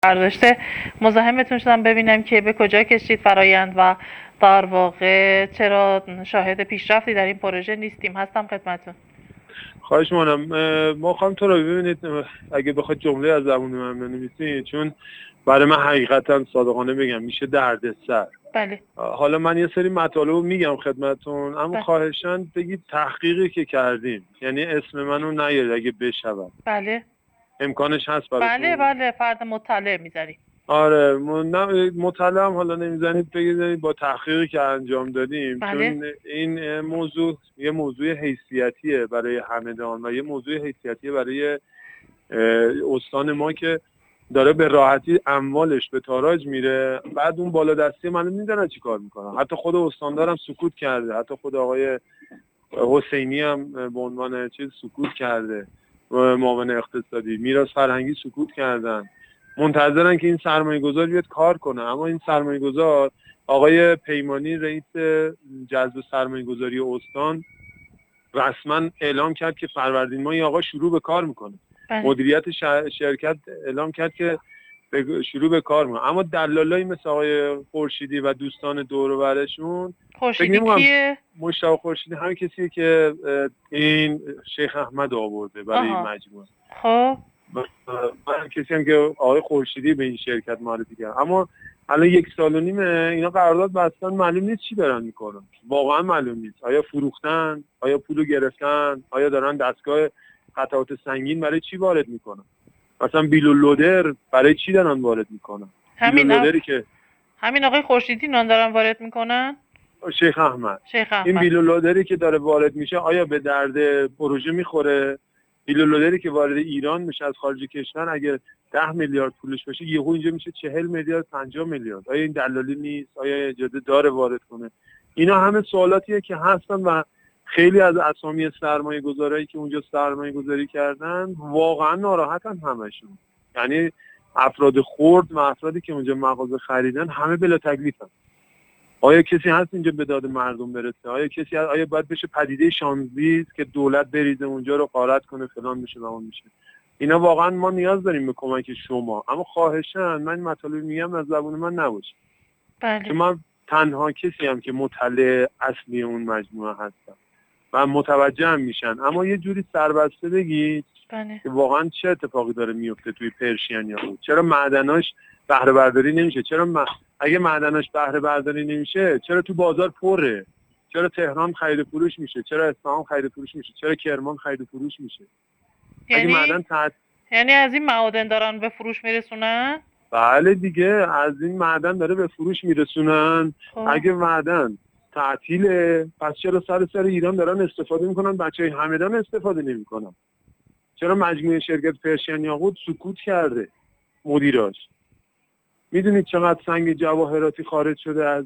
برداشت مزاحمتون شدم ببینم که به کجا کشید فرایند و در واقع چرا شاهد پیشرفتی در این پروژه نیستیم. هستم خدمتون. خواهش می‌کنم. ما خواهم تو رو ببینید اگه بخواد جمله از زبون من بنویسید، چون برای من حقیقتا صادقانه بگم میشه دردسر. بله. حالا من یه سری مطالب میگم خدمتون، اما بله. خواهشاً بگید تحقیقی که کردیم، یعنی اسم منو نیارید اگه بشود. بله. امکانش هست براتون؟ بله فرد مطلع میذاریم. آره مطلع هم حالا نمیزنید، بگید با تحقیقی که انجام دادیم. بله. چون این موضوع یه موضوع حیثیتیه برای همدان و یه موضوع حیثیتیه برای استان ما که داره به راحتی اموالش به تاراج میره. بعد اون بالا دستی من میدونن چی کار میکنن. حتی خود استاندارم سکوت کرده، حتی خود آقای حسینی هم به عنوان چیز سکوت کرده، معاون اقتصادی، میراث فرهنگی سکوت کردن، منتظرن که این سرمایه‌گذار بیاد کار کنه. اما این سرمایه‌گذار آقای پیمانی رئیس جذب سرمایه‌گذاری استان رسما اعلام کرد که فروردین ماه این آقا شروع به کار میکنه. بله. مدیریت شرکت اعلام کرد که شروع به کار میکنه. اما دلالایی مثل آقای خورشیدی و دوستان دور و برشون، خورشیدی کیه؟ مشتاق خورشیدی همین کسیه که این شیخ احمد آورده برای این مجموعه. خب من کسی هم که آقای خورشیدی به این شرکت معرفی کرد. اما الان 1 سال و نیمه اینا قرارداد بستن، معلوم نیست چی دارن میکنن. واقعا معلوم نیست. آیا فروختن؟ آیا پولو گرفتن؟ آیا دارن دستگاه قطعات سنگین برای چی وارد میکنن؟ مثلا بیلولودر برای چی دارن وارد میکنن؟ همین آقای خورشیدی نان دارن وارد میکنن؟ شیخ احمد. این بیلولودری که داره وارد میشه آیا به درد پروژه میخوره؟ بیلولودری که وارد ایران میشه از خارج کشور، اگه 10 میلیارد پولش باشه یهو اینجا میشه 40 میلیارد 50 میلیارد. آیا این دلالی نیست؟ آیا اجازه داره وارد کنه؟ اینا همه سوالاتیه که هستن و خیلی از اسامی سرمایه‌گذارایی که اونجا سرمایه‌گذاری کردن واقعا ناراحتن همشون. یعنی افراد خرد و افرادی که اونجا مغازه خریدن همه بلا تکلیفن. آیا کسی هست اینجا به داد مردم برسه؟ آیا باید بشه پدیده شانزی که دولت بریزه اونجا رو غارت کنه فلان بشه و اون میشه؟ اینا واقعا ما نیاز داریم به کمک شما. اما خواهشاً من مطالب میگم از زبون من نباشه. بله. چون من تنها کسی هم که مطلع اصلی اون مجموعه هستم و متوجه هم میشن. اما یه جوری سربسته بگید که واقعا چه اتفاقی داره میفته توی پرشین یاهو. چرا معدناش بهره برداری نمیشه؟ اگه معدناش بهره برداری نمیشه چرا تو بازار پره؟ چرا تهران خرید و فروش میشه؟ چرا اصفهان خرید و فروش میشه؟ چرا کرمان خرید و فروش میشه؟ یعنی از این معادن دارن به فروش میرسونن؟ بله دیگه، از این معدن داره به فروش میرسونن. اگه معدن تعطیله پس چرا سر ایران دارن استفاده میکنن، بچهای همدان استفاده نمیکنن؟ چرا مجموعه شرکت پرشین یاقوت سکوت کرده مدیراش؟ میدونید چقدر سنگ جواهراتی خارج شده از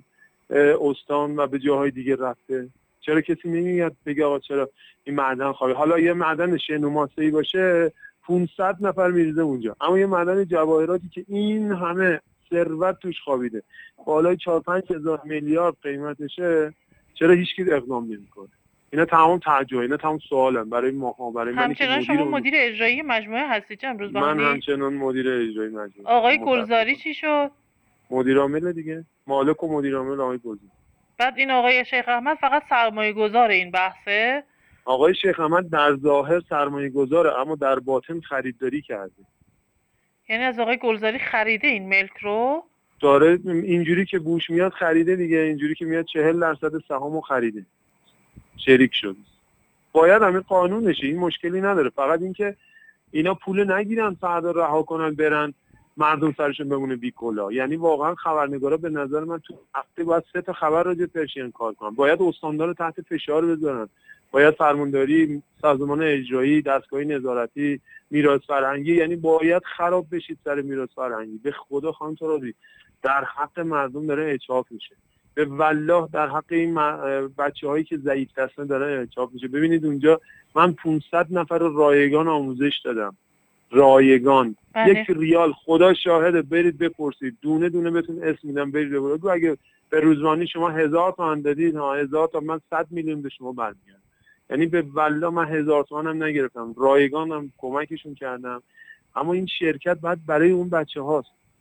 استان و به جاهای دیگه رفته؟ چرا کسی نمیاد بگه آقا چرا این معدن خارج؟ حالا یه معدن شنوماسه‌ای باشه 500 نفر میریزه اونجا، اما یه معدن جواهراتی که این همه ثروت توش خوابیده بالای 4-5 هزار میلیارد قیمتشه، چرا هیچکی اقدام نمیکنه؟ اینا تمام تعجب، اینا تمام سوالن برای ما، برای من که مدیر اجرایی مجموعه هستی چند روز من همچنان مدیر اجرایی مجموعه. آقای گلزاری چی شد؟ مدیر عامل دیگه، مالک و مدیر عامل آقای گلزاری. بعد این آقای شیخ احمد فقط سرمایه گذار این بحثه؟ آقای شیخ احمد در ظاهر سرمایه گذاره اما در باطن خریداری کرده. یعنی از آقای گلزاری خریده این ملک رو؟ داره اینجوری که بوش میاد خریده دیگه، اینجوری که میاد 40% سهامو خریده، شریک شده. باید همین قانونشه، این مشکلی نداره. فقط اینکه اینا پول نگیرن فردا رها کنن برن مردم سرشون بمونه بی کلا. یعنی واقعا خبرنگارا به نظر من تو هفته باید 3 تا خبر راجع پرشین کار کنن. باید استاندار تحت فشار بذارن، باید فرمانداری، سازمان اجرایی، دستگاه نظارتی، میراث فرهنگی، یعنی باید خراب بشید سر میراث فرهنگی. به خدا خانم ترابی در حق مردم داره اچاف میشه، به والله در حق این بچه‌هایی که ضعیف دستن داره اچاف میشه. ببینید اونجا من 500 نفر رایگان آموزش دادم، رایگان. 1 ریال خدا شاهده، برید بپرسید، دونه دونه بهتون اسم میدم، برید بگو اگه به روزمانی شما 1000 تومان دادید، 1000 تا من 100 میلیون به شما برمیاد. یعنی به والله من 1000 تومان هم نگرفتم، رایگانم کمکشون کردم. اما این شرکت بعد برای اون بچه هاست،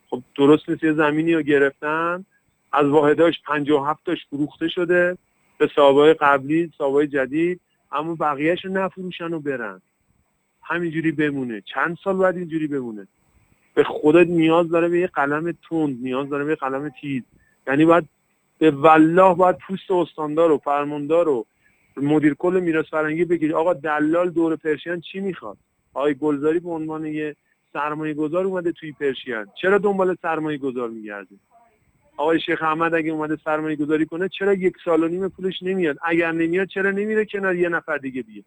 خب درست نیست، یه زمینی رو گرفتن از واحداش 57 تاش فروخته شده به صاحبای قبلی، صاحبای جدید، اما بقیه‌اش رو نفروشن و برن، همینجوری بمونه. چند سال بعد اینجوری بمونه؟ به خودت نیاز داره به یه قلم تند، نیاز داره به یه قلم تیز. یعنی باید به والله باید پوست استاندار و فرماندار و مدیر کل میراث فرهنگی بگید آقا دلال دور پرشین چی میخواد؟ آقای گلزاری به عنوان یه سرمایه گذار اومده توی پرشین، چرا دنبال سرمایه گذار میگرده؟ آقای شیخ احمد اگه اومده سرمایه گذاری کنه چرا 1.5 سال پولش نمیاد؟ اگر نمیاد چرا نمیره کنار یه نفر دیگه بیاد؟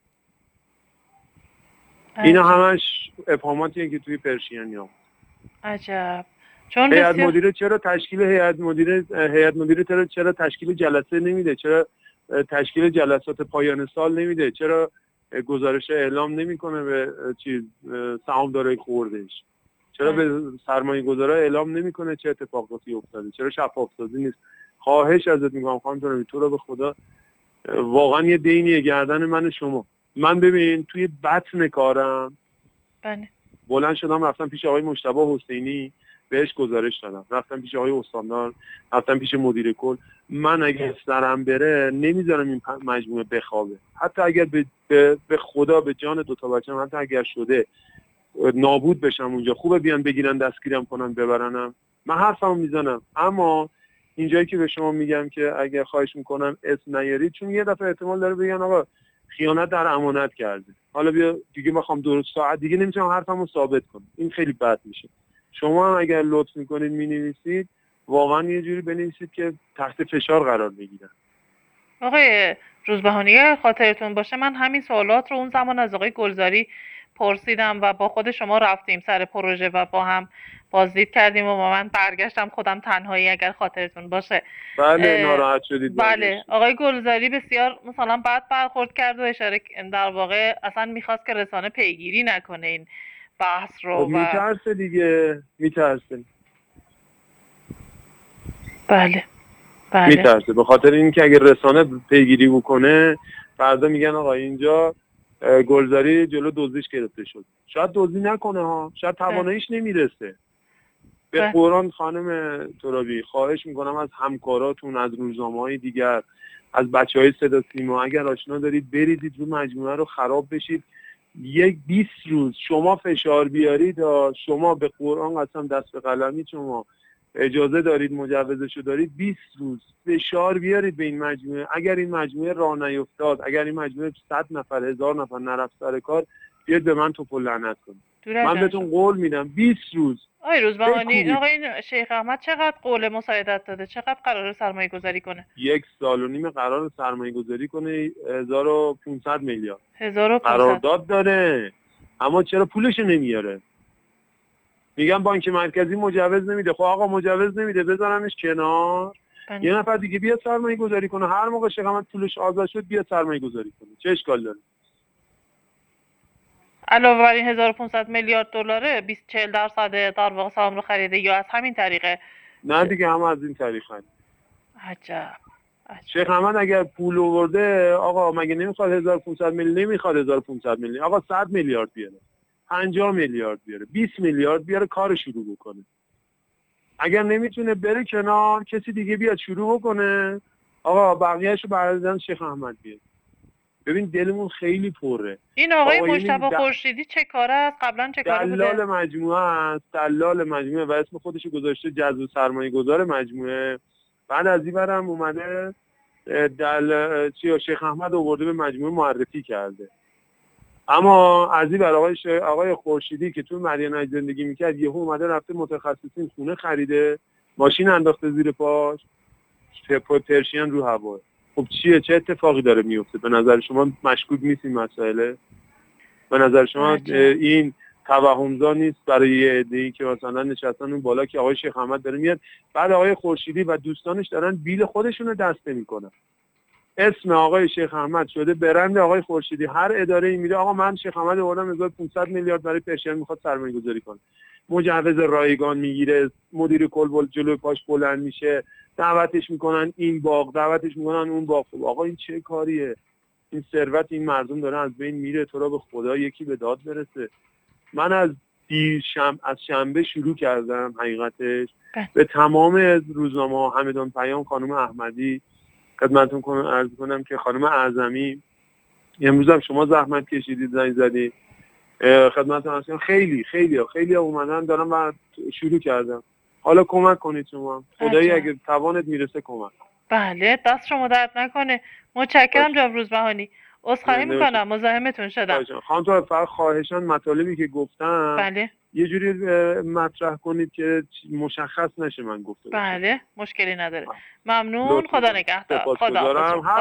اینا همش ابهاماتیه که توی پرشین. عجب. چون هیئت مدیره چرا تشکیل هیئت مدیره چرا تشکیل جلسه نمیده؟ چرا تشکیل جلسات پایان سال نمیده؟ چرا گزارش اعلام نمیکنه به سهامدارای خوردهش؟ چرا به سرمایه گذارا اعلام نمیکنه چه اتفاقاتی افتاده؟ چرا شفاف سازی نیست؟ خواهش ازت میکنم خانم ترابی، تو رو به خدا واقعا یه دینیه گردن من و شما. من ببین توی بطن کارم بلند شدم رفتم پیش آقای مجتبی حسینی بهش گزارش دادم، رفتم پیش آقای استاندار، رفتم پیش مدیر کل. من اگه سرم بره نمیذارم این مجموعه بخوابه، حتی اگر به خدا به جان دوتا بچه‌م حتی اگر شده نابود بشم اونجا، خوبه بیان بگیرن دستگیرم کنن ببرنم، من حرفمو میزنم. اما اینجایی که به شما میگم که اگر خواهش میکنم اسم نیارید، چون یه دفعه احتمال داره بگن آقا خیانت در امانت کرده، حالا بیا دیگه بخوام درست ساعت دیگه نمیتونم حرفمو ثابت کنم، این خیلی بد میشه. شما هم اگر لطف میکنید مینویسید واقعا یه جوری بنویسید که تحت فشار قرار بگیرن. آقای روزبهانی خاطرتون باشه من همین سوالات رو اون زمان از آقای گلزاری پرسیدم و با خود شما رفتیم سر پروژه و با هم بازدید کردیم و من برگشتم خودم تنهایی اگر خاطرتون باشه. بله ناراحت شدید. بله آقای گلزاری بسیار مثلا بد برخورد کرد و اشاره در واقع اصلا میخواست که رسانه پیگیری نکنه این بحث رو. میترسه دیگه، میترسه. بله میترسه به خاطر اینکه اگه رسانه پیگیری بکنه فردا میگن آقا اینجا گلزاری جلو دزدیش گرفته شد. شاید دزدی نکنه ها، شاید تواناییش نمیرسه. به قرآن خانم ترابی خواهش میکنم از همکاراتون، از روزنامه‌های دیگر، از بچهای صدا سیما اگر آشنا دارید بریزید رو مجموعه رو خراب بشید. 20 روز شما فشار بیارید، شما به قرآن قسم دست به قلمی شما اجازه دارید مجوزشو دارید 20 روز فشار بیارید به این مجموعه. اگر این مجموعه راه نیفتاد، اگر این مجموعه 100 نفر 1000 نفر نرفت سر کار، بیاید به من توپ و لعنت کنید. من بهتون قول میدم 20 روز. آقای روزبهانی آقای شیخ احمد چقدر قول مساعدت داده؟ چقدر قراره سرمایه گذاری کنه؟ 1.5 سال قرار سرمایه گذاری کنه 1500 میلیارد 1500 قرارداد داره، اما چرا پولش نمیاره؟ میگم بانک مرکزی مجوز نمیده. خب آقا مجوز نمیده بذارنش کنار، یه نفر دیگه بیاد سرمایه گذاری کنه، هر موقع شیخ احمد پولش آزاد شد بیاد سرمایه گذاری کنه، چه اشکال داره؟ علاوه بر این 1500 میلیارد دلاره 40% در واقع سهام رو خریده یا از همین طریقه؟ نه دیگه هم از این طریق خرید. عجب. شیخ احمد اگر پول آورده آقا مگه نمیخواد 1500 میلیون؟ نمیخواد 1500 میلیون، آقا 100 میلیارد بیاره، 50 میلیارد بیاره، 20 میلیارد بیاره، کار شروع بکنه. اگر نمیتونه بره کنار کسی دیگه بیاد شروع بکنه، آقا بقیه‌اشو بردن شیخ احمد بیاد. ببین دلمون خیلی پره. این آقای مجتبی خورشیدی چه کاره است؟ قبلا چه کاره بوده؟ دلال مجموعه است، دلال مجموعه و اسم خودش گذاشته جذب سرمایه گذار مجموعه. بعد از این برم اومده شیخ احمد آورده به مجموعه معرفی کرده. اما از این بر آقای خورشیدی که تو مدینه زندگی میکرد یهو اومده رفته متخصصین خونه خریده، ماشین انداخته زیر پاش، پرشین رو هوا. خب چه اتفاقی داره میفته؟ به نظر شما مشکوک نیست این مسئله؟ به نظر شما این توهمزا نیست برای یه عده‌ای که مثلا نشستن اون بالا که آقای شیخ احمد داره میاد، بعد آقای خورشیدی و دوستانش دارن بیل خودشون رو دست نمی‌کنن، اسم آقای شیخ احمد شده برند آقای خورشیدی، هر اداره‌ای میره آقا من شیخ احمد آوردم 1500 میلیارد برای پرشین میخواد سرمایه‌گذاری کنه، مجوز رایگان میگیره، مدیر کل جلوی پاش بلند میشه، دعوتش میکنن این باغ، دعوتش میکنن اون باغ. خب آقا این چه کاریه؟ این ثروت این مردم داره از بین میره، تو را به خدا یکی به داد برسه. من از از شنبه شروع کردم حقیقتش بله. به تمام روزنامه‌ها، همدان پیام، خانم احمدی، خدمتتون عرض کنم که خانم اعظمی، امروز هم شما زحمت کشیدید زنگ زدید خدمتتون عرض کنم خیلی اومدن دارم و شروع کردم. حالا کمک کنید شما، خدایی اگه توانت میرسه کمک. بله دست شما درد نکنه. متشکرم جناب روزبهانی. عذرخواهی میکنم مزاحمتون شدم. خانم تو فقط خواهشاً مطالبی که گفتم بله یه جوری مطرح کنید که مشخص نشه من گفتم. بله مشکلی نداره. ممنون. خدا نگهدار. خدا.